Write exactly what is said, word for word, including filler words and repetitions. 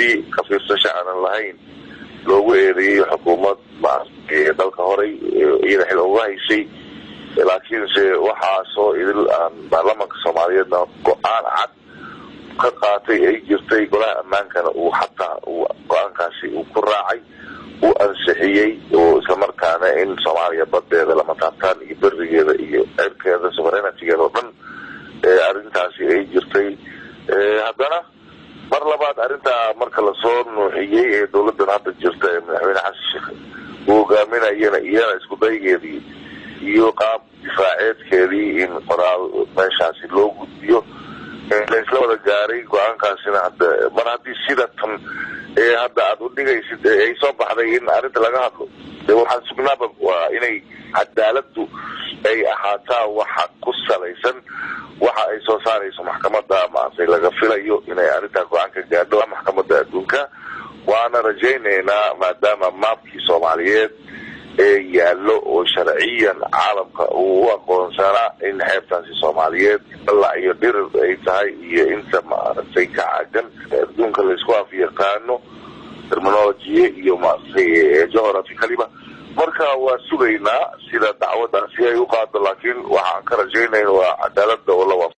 si kafiirsasho aan lahayn loogu eedeeyay xukuumad maartay dalka horay iyada xil uga haysay laakiin se waxa soo idil aan baarlamaanka Soomaaliyeed go'aan cad ka qaatay ay jirtay golaha amaankana uu xataa go'aankaasi uu ku raacay uu ansixiyay oo isla markaana in Soomaaliya badeeda lama taabtaan iyo barigeeda iyo cirkeeda sovereignty-geeda oo dhan arrintaasi ay jirtay haddana mar labaad arrinta marka la soo nuuxiyay ee dawladda hadda jirta ee madaxweyne xasan sheekh uu hogaaminayana iyana isku daygeedii iyo qaab difaaceedkeedii in qoraal meeshaasi loo gudbiyo laisla wada gaaray go'aankaasina hadda mar haddii sida tan ee hadda aad u dhigaysid ay soo baxday in arrinta laga hadlo dee waxaan sugnaaba waa inay cadaaladdu ay ahaataa waxa ku salaysan waxa ay soo saarayso maxkamadda maasay laga filayo inay arrinta go'aan ka gaadho maxkamadda adduunka waana rajaynaynaa maadaama maabkii Soomaaliyeed ee yaallo oo sharciyan caalamka uu u aqoonsanaa in xeebtaasi Soomaaliyeed la iyo dhirir ay tahay iyo inta maaragtay ka caagan adduunka la isku afyaqaano terminology iyo maasay geography kaliba marka waa sugaynaa sida dacwadaasi ay u qaado laakiin waxaan ka rajaynaynaa waa cadaaladda oo la